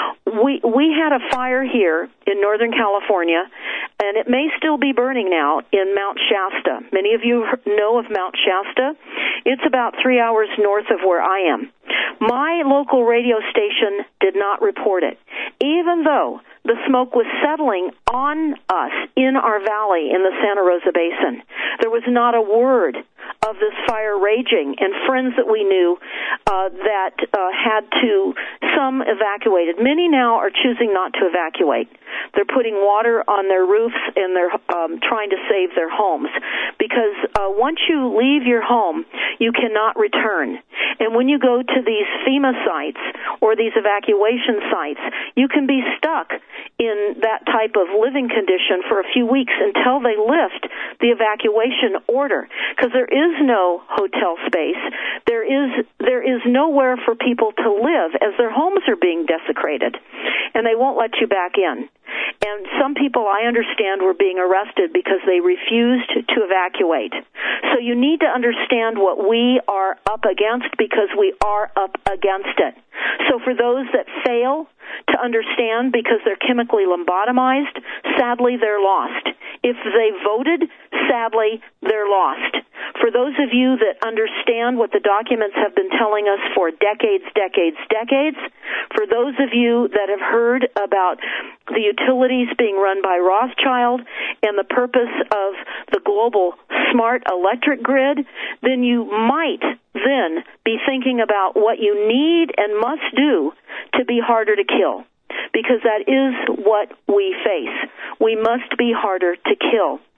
We we had a fire here in Northern California, and it may still be burning now in Mount Shasta. Many of you know of Mount Shasta. It's about three hours north of where I am. My local radio station did not report it, even though the smoke was settling on us in our valley in the Santa Rosa Basin. There was not a word of this fire raging, and friends that we knew uh, that uh, had to, some evacuated. Many now are choosing not to evacuate. They're putting water on their roofs, and they're um, trying to save their homes, because uh, once you leave your home, you cannot return. And when you go to these FEMA sites or these evacuation sites, you can be stuck in that type of living condition for a few weeks until they lift the evacuation order, because there is no hotel space. There is there is nowhere for people to live as their homes are being desecrated, and they won't let you back in. And some people, I understand, were being arrested because they refused to evacuate. So you need to understand what we are up against, because we are up against it. So for those that fail to understand because they're chemically lobotomized, sadly, they're lost. If they voted, sadly, they're lost. For those of you that understand what the documents have been telling us for decades, decades, decades, for those of you that have heard about the utilities being run by Rothschild and the purpose of the global smart electric grid, then you might then be thinking about what you need and must do to be harder to kill, because that is what we face. We must be harder to kill.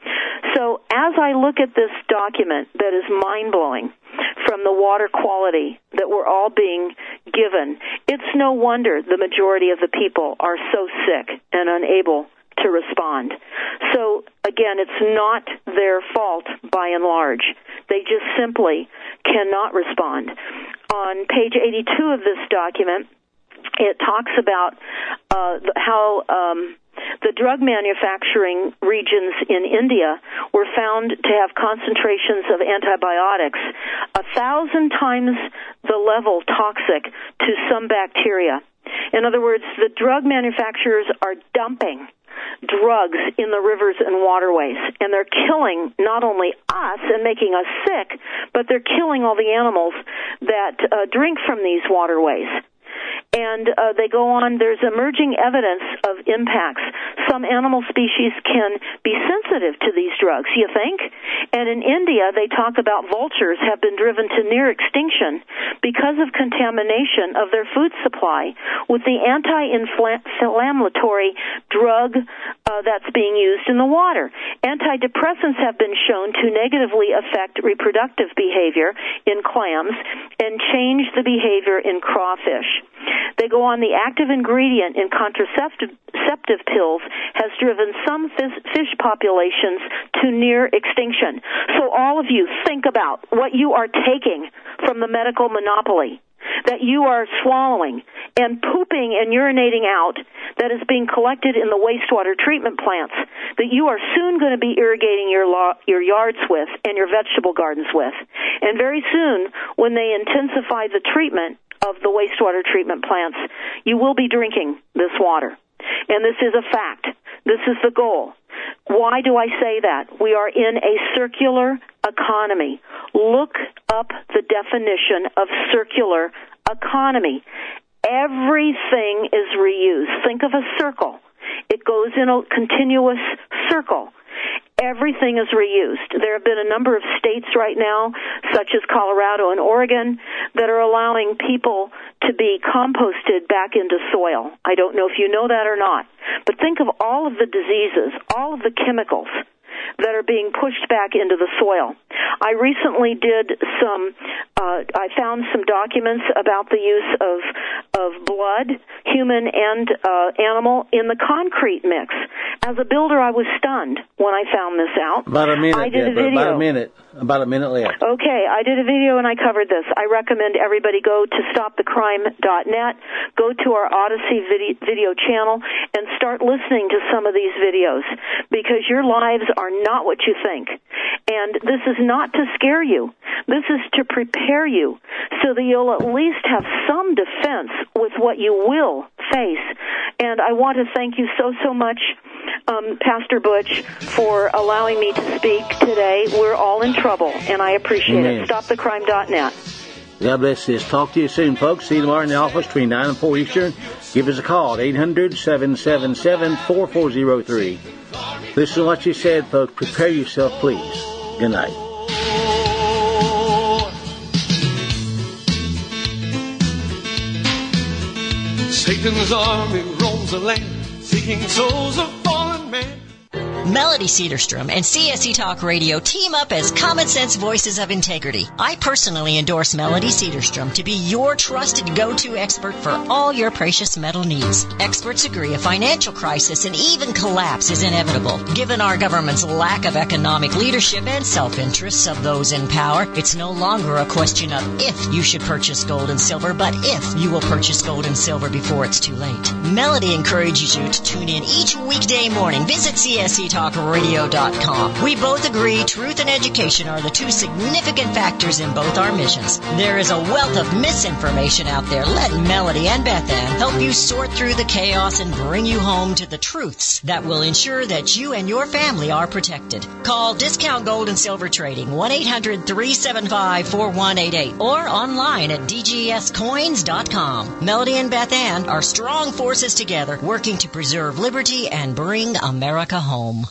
So as I look at this document that is mind-blowing from the water quality that we're all being given, it's no wonder the majority of the people are so sick and unable to respond. So, again, it's not their fault by and large. They just simply cannot respond. On page eighty-two of this document, it talks about uh, how um, the drug manufacturing regions in India were found to have concentrations of antibiotics a thousand times the level toxic to some bacteria. In other words, the drug manufacturers are dumping drugs in the rivers and waterways, and they're killing not only us and making us sick, but they're killing all the animals that uh, drink from these waterways. And uh, they go on, there's emerging evidence of impacts. Some animal species can be sensitive to these drugs, you think? And in India, they talk about vultures have been driven to near extinction because of contamination of their food supply with the anti-inflammatory drug uh, that's being used in the water. Antidepressants have been shown to negatively affect reproductive behavior in clams and change the behavior in crawfish. They go on, the active ingredient in contraceptive pills has driven some fish populations to near extinction. So all of you, think about what you are taking from the medical monopoly that you are swallowing and pooping and urinating out that is being collected in the wastewater treatment plants that you are soon going to be irrigating your lo- your yards with and your vegetable gardens with. And very soon, when they intensify the treatment of the wastewater treatment plants, you will be drinking this water. And this is a fact. This is the goal. Why do I say that? We are in a circular economy. Look up the definition of circular economy. Everything is reused. Think of a circle. It goes in a continuous circle. Everything is reused. There have been a number of states right now, such as Colorado and Oregon, that are allowing people to be composted back into soil. I don't know if you know that or not, but think of all of the diseases, all of the chemicals that are being pushed back into the soil. I recently did some, uh, I found some documents about the use of of blood, human and uh, animal, in the concrete mix. As a builder, I was stunned when I found this out. About a minute, I did yeah, a video. About a minute. About a minute left. Okay, I did a video and I covered this. I recommend everybody go to stop the crime dot net, go to our Odyssey video, video channel, and start listening to some of these videos, because your lives are not what you think. And this is not to scare you. This is to prepare you so that you'll at least have some defense with what you will face. And I want to thank you so, so much, um, Pastor Butch, for allowing me to speak today. We're all in trouble, and I appreciate Amen. it. stop the crime dot net. God bless this. Talk to you soon, folks. See you tomorrow in the office between nine and four Eastern. Give us a call at eight hundred, seven seven seven, four four zero three. Listen to what you said, folks. Prepare yourself, please. Good night. Satan's army roams the land, seeking souls of fallen men. Melody Cedarstrom and C S C Talk Radio team up as common sense voices of integrity. I personally endorse Melody Cedarstrom to be your trusted go-to expert for all your precious metal needs. Experts agree a financial crisis and even collapse is inevitable. Given our government's lack of economic leadership and self-interests of those in power, it's no longer a question of if you should purchase gold and silver, but if you will purchase gold and silver before it's too late. Melody encourages you to tune in each weekday morning. Visit C S C Talk Radio dot com. We both agree truth and education are the two significant factors in both our missions. There is a wealth of misinformation out there. Let Melody and Beth Ann help you sort through the chaos and bring you home to the truths that will ensure that you and your family are protected. Call Discount Gold and Silver Trading, one eight hundred, three seven five, four one eight eight, or online at D G S coins dot com. Melody and Beth Ann are strong forces together, working to preserve liberty and bring America home.